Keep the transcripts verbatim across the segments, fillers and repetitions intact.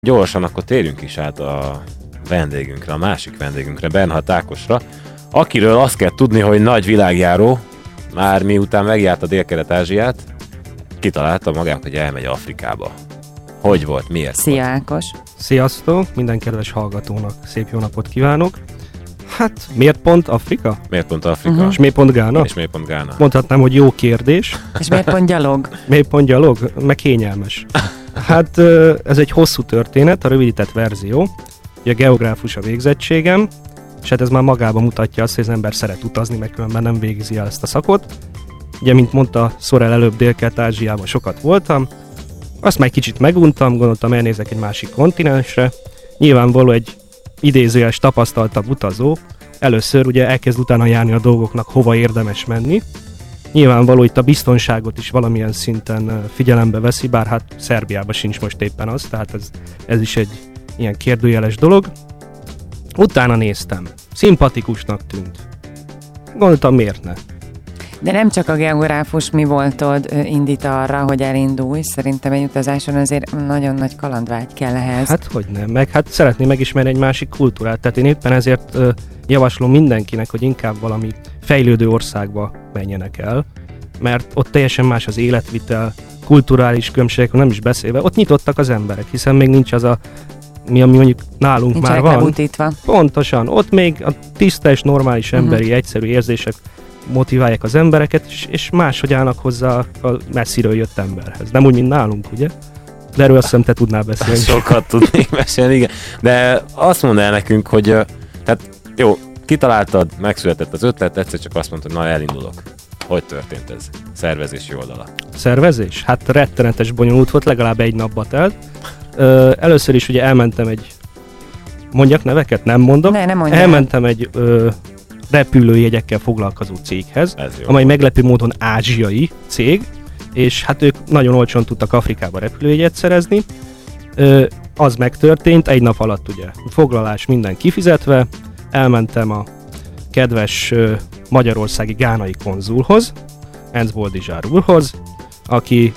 Gyorsan akkor térjünk is át a vendégünkre, a másik vendégünkre, Bernhard Ákosra, akiről azt kell tudni, hogy nagy világjáró, már miután megjárta Dél-Kelet-Ázsiát, kitalálta magának, hogy elmegy Afrikába. Hogy volt? Miért? Szia volt? Ákos! Sziasztok! Minden kedves hallgatónak szép jó napot kívánok! Hát, miért pont Afrika? Miért pont Afrika? Uh-huh. És miért pont Gána? És miért pont Gána? Mondhatnám, hogy jó kérdés. És miért pont gyalog? Miért pont gyalog? Meg kényelmes. Hát ez egy hosszú történet, a rövidített verzió. Ugye geográfus a végzettségem, és hát ez már magában mutatja azt, hogy az ember szeret utazni, meg különben nem végzi el ezt a szakot. Ugye, mint mondta Szorel előbb, Dél-Kelet-Ázsiában sokat voltam, azt már egy kicsit meguntam, gondoltam elnézek egy másik kontinensre. Nyilvánvaló egy idézőjeles tapasztaltabb utazó, először ugye elkezd utána járni a dolgoknak, hova érdemes menni. Nyilvánvaló itt a biztonságot is valamilyen szinten figyelembe veszi, bár hát Szerbiában sincs most éppen az, tehát ez, ez is egy ilyen kérdőjeles dolog. Utána néztem, szimpatikusnak tűnt. Gondoltam, miért ne? De nem csak a geográfus mi voltod indít arra, hogy elindulj. Szerintem egy utazáson azért nagyon nagy kalandvágy kell ehhez. Hát hogy nem, meg hát szeretném megismerni egy másik kultúrát. Tehát én éppen ezért ö, javaslom mindenkinek, hogy inkább valami fejlődő országba menjenek el, mert ott teljesen más az életvitel, kulturális különbségekről nem is beszélve. Ott nyitottak az emberek, hiszen még nincs az a mi, ami mondjuk nálunk Nincsenek már van. lebutítva. Pontosan, ott még a tiszta és normális emberi, uh-huh. egyszerű érzések motiválják az embereket, és, és máshogy állnak hozzá a messziről jött emberhez. Nem úgy, mint nálunk, ugye? De erről azt hiszem, te tudnál beszélni. Sokat tudnék mesélni, igen. De azt mondd el nekünk, hogy tehát jó, kitaláltad, megszületett az ötlet, egyszer csak azt mondtad, na elindulok. Hogy történt ez? Szervezési oldala. Szervezés? Hát rettenetes bonyolult volt, legalább egy napba telt. Ö, először is ugye elmentem egy, mondjak neveket? Nem mondom. Ne, nem mondjál. Elmentem egy ö, repülőjegyekkel foglalkozó céghez, amely meglepő módon ázsiai cég, és hát ők nagyon olcsón tudtak Afrikába repülőjegyet szerezni. Ö, az megtörtént, egy nap alatt ugye foglalás minden kifizetve, elmentem a kedves ö, magyarországi gánai konzulhoz, Enz Boldizsár úrhoz, aki,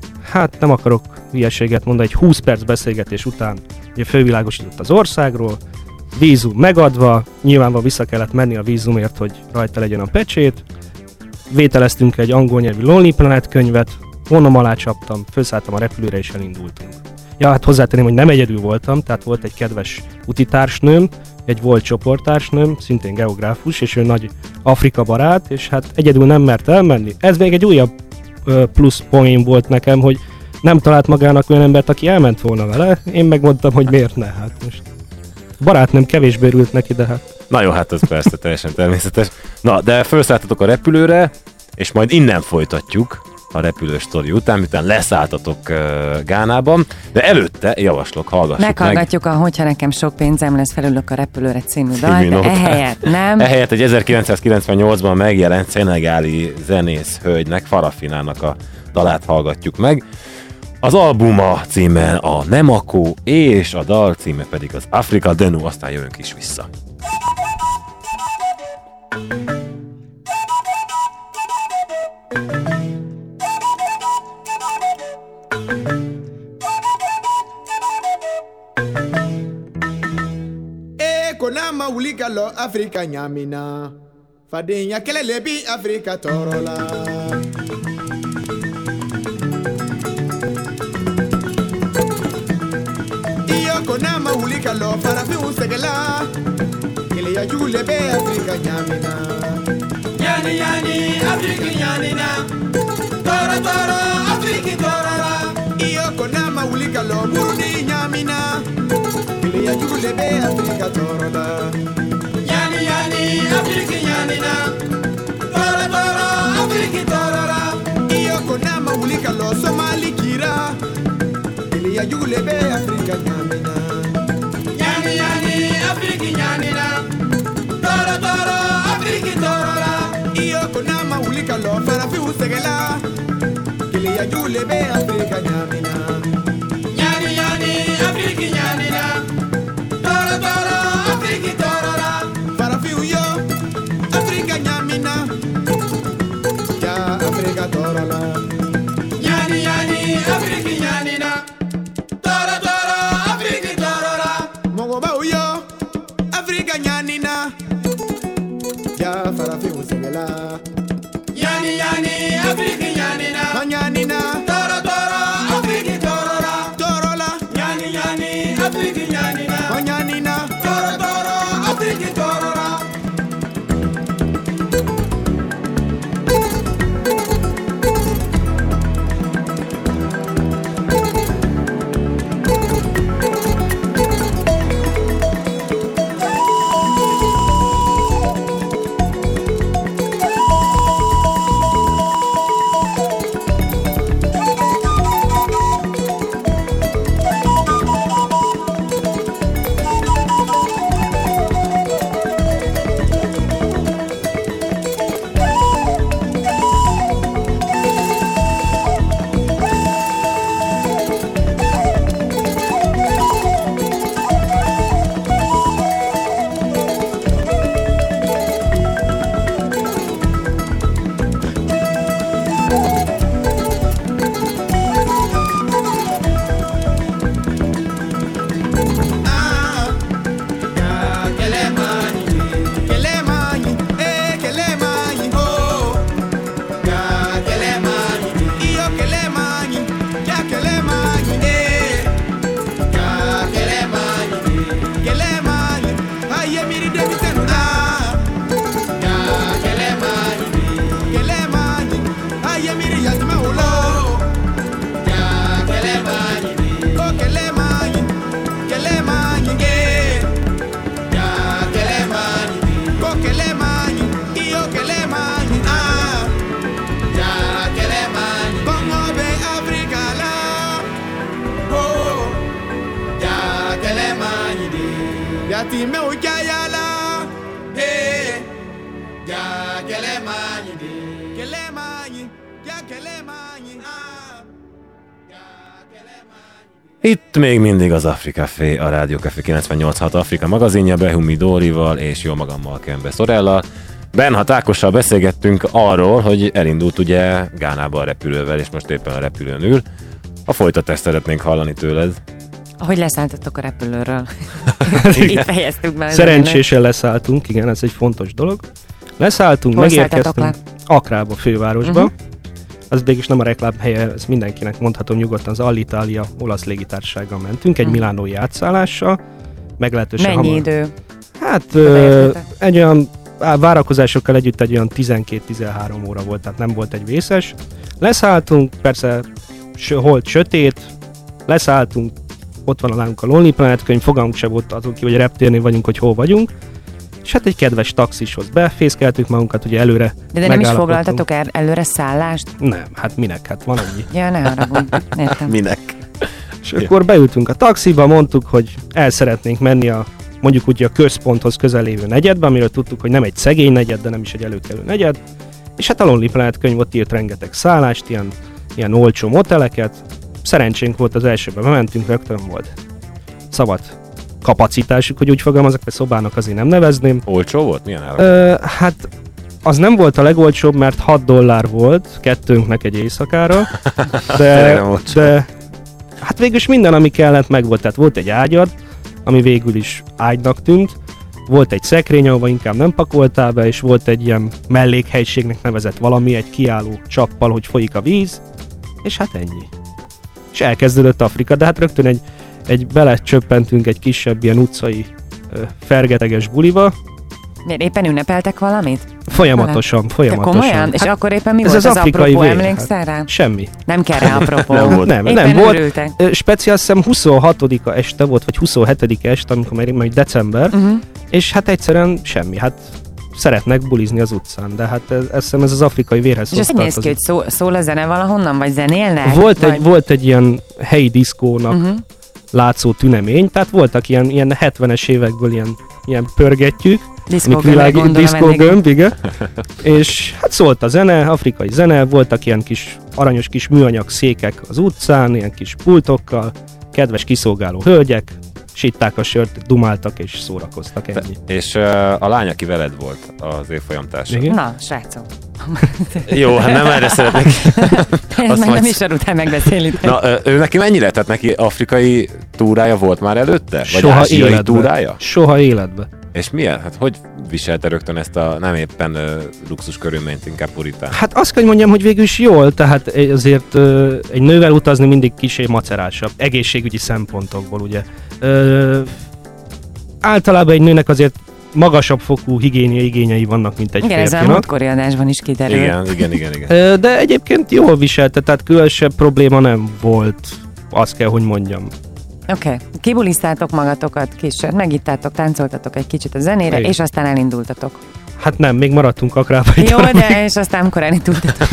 hát nem akarok hülyeséget mondani, egy húsz perc beszélgetés után ugye fölvilágosított az országról, vízum megadva, nyilvánvalóan vissza kellett menni a vízumért, hogy rajta legyen a pecsét. Vételeztünk egy angol nyelvű Lonely Planet könyvet, vonom alá csaptam, felszálltam a repülőre és elindultunk. Ja, hát hozzátenném, hogy nem egyedül voltam, tehát volt egy kedves utitársnőm, egy volt csoporttársnőm, szintén geográfus, és ő nagy Afrika barát, és hát egyedül nem mert elmenni. Ez még egy újabb ö, plusz poén volt nekem, hogy nem talált magának olyan embert, aki elment volna vele. Én megmondtam, hogy miért ne, hát most. Barátnőm kevésbé örült neki, de hát... Na jó, hát ez persze teljesen természetes. Na, de felszálltatok a repülőre, és majd innen folytatjuk a repülő sztori után, miután leszálltatok uh, Gánában, de előtte javaslok, hallgassuk meg. Meghallgatjuk a Hogyha nekem sok pénzem lesz, felülök a repülőre című dal, de ehelyett nem. Ehelyett egy ezerkilencszázkilencvennyolcban megjelent szenegáli zenész hölgynek, Farafinának a dalát hallgatjuk meg. Az albuma címe a Nemako, és a dal címe pedig az Afrika Denu, aztán jövünk is vissza. E konama wulika lo Afrika nyamina, fadenya kelele bi Afrika torola. Konama wulika lo farafi usegela kele ya jule be Afrika nyamina yani yani Afrika nyanina toro toro Afrika torora iyo konama wulika lo Burundi nyamina kele ya jule be Afrika torora yani yani Afrika nyanina toro toro Afrika torora iyo konama wulika lo Somali kira kele ya jule be Afrika nyamina yani yani Afrika nyanina toro toro Afrika torora iyo konama wulika lo farafi usegela kele ya jule be Afrika nyamina yani yani Afrika nyanina toro toro Afrika torora farafi uyo Afrika nyamina ya Afrika torora yani yani Afrika nyanina toro toro Afrika Yati me ujayala. Hey, ya kelemani, kelemani, ya kelemani. Itt még mindig az Afrika Café, a Rádió Café kilencvennyolc pont hat Afrika magazinja, Behumi Dórival és jó magammal, Kembe Szorellal. Bernhat Ákossal beszélgettünk arról, hogy elindult ugye Gánába a repülővel, és most éppen a repülőn ül. A folytatást szeretnénk hallani tőled. Ahogy leszálltatok a repülőről. Itt fejeztük be. Szerencsésen leszálltunk, igen, ez egy fontos dolog. Leszálltunk, hol megérkeztünk Akrába, fővárosba. Uh-huh. Az mégis nem a reklám helye, ezt mindenkinek mondhatom nyugodtan, az Alitalia olasz légitársasággal mentünk, egy uh-huh. milánói átszállással. Meglehetősen Mennyi hamar. idő? Hát ö, egy olyan várakozásokkal együtt egy olyan tizenkét-tizenhárom óra volt, tehát nem volt egy vészes. Leszálltunk, persze holt sötét, leszálltunk, ott van nálunk a Lonely Planet könyv, fogalmunk sem volt azon ki, hogy reptérnél vagyunk, hogy hol vagyunk. És hát egy kedves taxishoz befészkeltük magunkat, ugye előre. De, de nem is foglaltatok el, előre szállást? Nem, hát minek, hát van annyi. Ja, ne haragudj, értem. Minek? És ja. Akkor beültünk a taxiba, mondtuk, hogy el szeretnénk menni a mondjuk úgy a központhoz közel lévő negyedbe, amiről tudtuk, hogy nem egy szegény negyed, de nem is egy előkelő negyed. És hát a Lonely Planet könyv ott írt rengeteg szállást, ilyen, ilyen olcsó moteleket. Szerencsénk volt, az elsőben bementünk, rögtön volt szabad kapacitásuk, hogy úgy fogalmazok, de szobának azért nem nevezném. Olcsó volt? Milyen ára? Ö, hát az nem volt a legolcsóbb, mert hat dollár volt kettőnknek egy éjszakára, de, de hát végülis minden, ami kellett, meg volt. Tehát volt egy ágyad, ami végül is ágynak tűnt, volt egy szekrény, ahova inkább nem pakoltál be, és volt egy ilyen mellékhelyiségnek nevezett valami, egy kiálló csappal, hogy folyik a víz, és hát ennyi. És elkezdődött Afrika, de hát rögtön egy, egy belecsöppentünk egy kisebb ilyen utcai ö, fergeteges buliba. Miért éppen ünnepeltek valamit? Folyamatosan, Vele? folyamatosan. Te komolyan? És hát akkor éppen mi ez volt az, az afrikai apropó, vég, emlékszel rá? Hát, semmi. Nem kell rá apropó. nem volt. Nem, éppen nem volt. Örültek. Speciál azt hiszem huszonhatodika este volt, vagy huszonhetedike este, amikor már majd december, uh-huh. és hát egyszerűen semmi. Hát szeretnek bulizni az utcán, de hát ez, ez, ez az afrikai vérhez és ez néz ki, hogy szó, szól a zene valahonnan, vagy zenélnek? Volt, vagy... egy, volt egy ilyen helyi diszkónak uh-huh. látszó tünemény, tehát voltak ilyen, ilyen hetvenes évekből ilyen, ilyen pörgettyűk, diszkógömb, diszkógömb, igen. És hát szólt a zene, afrikai zene, voltak ilyen kis aranyos kis műanyag székek az utcán, ilyen kis pultokkal, kedves kiszolgáló hölgyek, sitták a sört, dumáltak és szórakoztak, ennyi. Te, és uh, a lány, aki veled volt az évfolyamtársa. Na, srácok. Jó, hát nem erre szeretnék. Ezt meg nem is után megbeszélitek. Na, ő neki mennyire? Tehát neki afrikai túrája volt már előtte? Vagy soha ázsiai életbe. túrája? Soha életbe. És milyen? Hát hogy viselte rögtön ezt a nem éppen uh, luxus körülményt, inkább puritán? Hát azt kell mondjam, hogy végül is jól, tehát azért uh, egy nővel utazni mindig kicsi macerásabb, egészségügyi szempontokból, ugye. Uh, általában egy nőnek azért magasabb fokú higiéniai igényei vannak, mint egy igen, férfinak. Igen, ez a múltkori adásban is kiderül. Igen, igen, igen, igen. Uh, de egyébként jól viselte, tehát különösebb probléma nem volt, azt kell, hogy mondjam. Oké, okay. Kibulisztátok magatokat, kis megittátok, táncoltatok egy kicsit a zenére, igen. És aztán elindultatok. Hát nem, még maradtunk Akrába. Jó, de és aztán amikor elindultatok.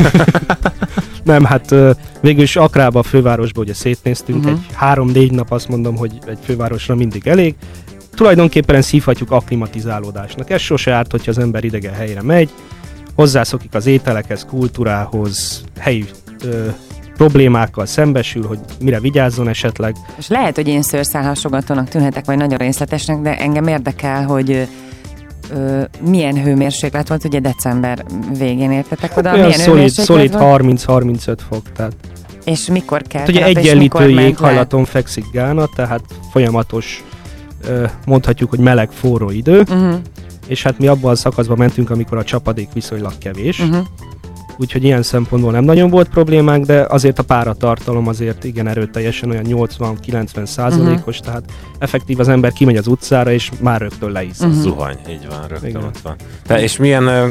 Nem, hát végül is Akrába, a fővárosba ugye szétnéztünk, uh-huh. egy három-négy nap azt mondom, hogy egy fővárosra mindig elég. Tulajdonképpen szívhatjuk akklimatizálódásnak. Ez sose árt, hogyha az ember idegen helyre megy, hozzászokik az ételekhez, kultúrához, helyi ö, problémákkal szembesül, hogy mire vigyázzon esetleg. És lehet, hogy én szőrszálhasogatónak tűnhetek, vagy nagyon részletesnek, de engem érdekel, hogy ö, milyen hőmérséklet volt, ugye december végén értetek oda? Hát milyen szolid, szolid harminc-harmincöt fok, tehát. És mikor kell? Hát ugye egyenlítő jéghajlaton fekszik Gána, tehát folyamatos, ö, mondhatjuk, hogy meleg, forró idő, uh-huh. és hát mi abban a szakaszban mentünk, amikor a csapadék viszonylag kevés. Uh-huh. Úgyhogy ilyen szempontból nem nagyon volt problémánk, de azért a páratartalom azért igen erőteljesen olyan nyolcvan-kilencven százalékos, uh-huh. tehát effektív az ember kimegy az utcára, és már rögtön leiszol. Uh-huh. Zuhany, így van, rögtön igen. Ott van. Te, és milyen uh,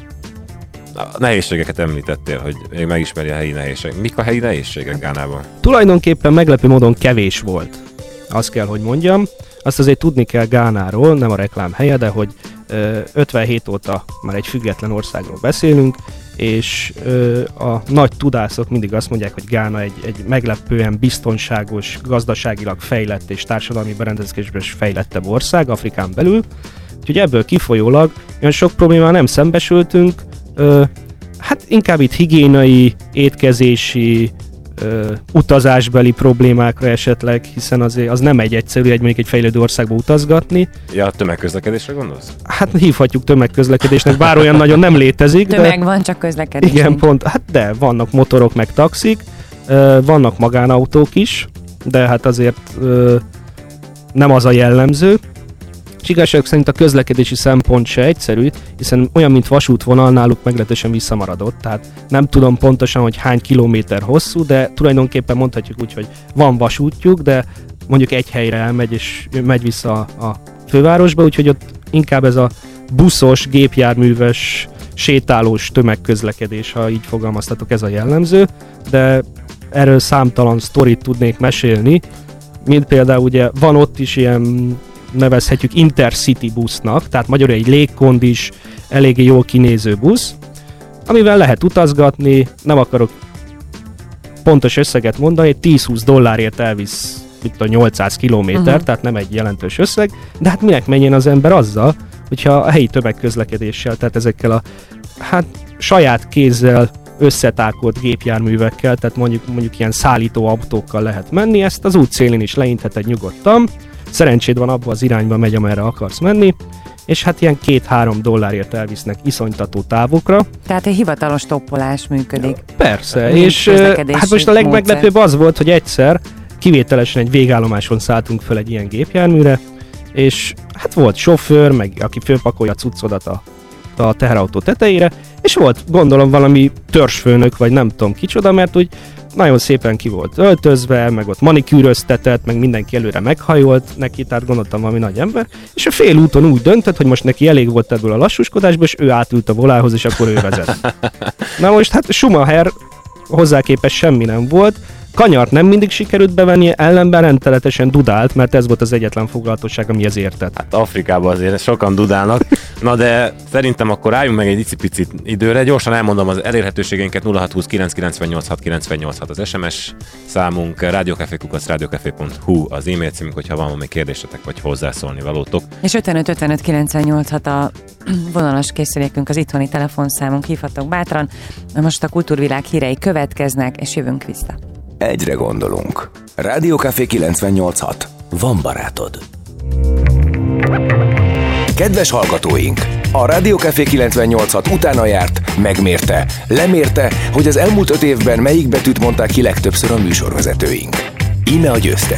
nehézségeket említettél, hogy még megismeri a helyi nehézségek. Mik a helyi nehézségek Gánában? Tulajdonképpen meglepő módon kevés volt, azt kell, hogy mondjam. Azt azért tudni kell Gánáról, nem a reklám helye, de hogy ö, ötvenhét óta már egy független országról beszélünk, és ö, a nagy tudászok mindig azt mondják, hogy Gána egy, egy meglepően biztonságos, gazdaságilag fejlett és társadalmi berendezkedésben is fejlettebb ország Afrikán belül. Úgyhogy ebből kifolyólag olyan sok problémával nem szembesültünk, ö, hát inkább itt higiénai, étkezési, ö, utazásbeli problémákra esetleg, hiszen azért az nem egy egyszerű, egy mondjuk egy fejlődő országba utazgatni. Ja, a tömegközlekedésre gondolsz? Hát hívhatjuk tömegközlekedésnek, bár olyan nagyon nem létezik. Tömeg de... van, csak közlekedés. Igen, pont. Hát de, vannak motorok, meg taxik, ö, vannak magánautók is, de hát azért ö, nem az a jellemző. És igazság szerint a közlekedési szempont se egyszerű, hiszen olyan, mint vasútvonal, náluk meglehetősen visszamaradott, tehát nem tudom pontosan, hogy hány kilométer hosszú, de tulajdonképpen mondhatjuk úgy, hogy van vasútjuk, de mondjuk egy helyre elmegy, és megy vissza a, a fővárosba, úgyhogy ott inkább ez a buszos, gépjárműves, sétálós tömegközlekedés, ha így fogalmaztatok, ez a jellemző, de erről számtalan sztorit tudnék mesélni, mint például ugye van ott is ilyen, nevezhetjük Intercity busznak, tehát magyarul egy légkondis, eléggé jól kinéző busz, amivel lehet utazgatni, nem akarok pontos összeget mondani, tíz-húsz dollárért elvisz itt a nyolcszáz kilométer, uh-huh. tehát nem egy jelentős összeg, de hát minek menjen az ember azzal, hogyha a helyi tömegközlekedéssel, tehát ezekkel a hát saját kézzel összetákolt gépjárművekkel, tehát mondjuk, mondjuk ilyen szállító autókkal lehet menni, ezt az útszélén is leintheted nyugodtan, szerencséd van, abba az irányba megy, amerre akarsz menni, és hát ilyen két-három dollárért elvisznek iszonytató távokra. Tehát egy hivatalos toppolás működik. Persze, és hát most a legmeglepőbb az volt, hogy egyszer kivételesen egy végállomáson szálltunk fel egy ilyen gépjárműre, és hát volt sofőr, meg aki fölpakolja a cuccodat a, a teherautó tetejére, és volt gondolom valami törzsfőnök, vagy nem tudom kicsoda, mert úgy nagyon szépen ki volt öltözve, meg ott manikűröztetett, meg mindenki előre meghajolt neki, tehát gondoltam valami nagy ember, és a fél úton úgy döntött, hogy most neki elég volt ebből a lassúskodásból, és ő átült a volához, és akkor ő vezet. Na most hát Schumacher hozzá képest semmi nem volt, kanyart nem mindig sikerült bevennie, ellenben rendteletesen dudált, mert ez volt az egyetlen foglalatosság, amihez értett. Hát Afrikában azért sokan dudálnak. Na de szerintem akkor álljunk meg egy icipicit időre. Gyorsan elmondom az elérhetőségeinket: nulla hat húsz kilenc kilencvennyolc hat kilencvennyolc hat az es em es számunk, rádiókafé kukac rádiókafé pont hu az e-mail címünk, hogyha van valami kérdésetek vagy hozzászólni valótok. És ötvenöt ötvenöt kilencvennyolc hat a vonalas készülékünk, az itthoni telefonszámunk, hívhatok bátran. Most a kultúrvilág hírei következnek, és jövünk vissza. Egyre gondolunk. Rádiókafé kilencvennyolc hat. Van barátod. Kedves hallgatóink! A Rádiókafé kilencvennyolc hat utána járt, megmérte, lemérte, hogy az elmúlt öt évben melyik betűt mondták ki legtöbbször a műsorvezetőink. Íme a győztes.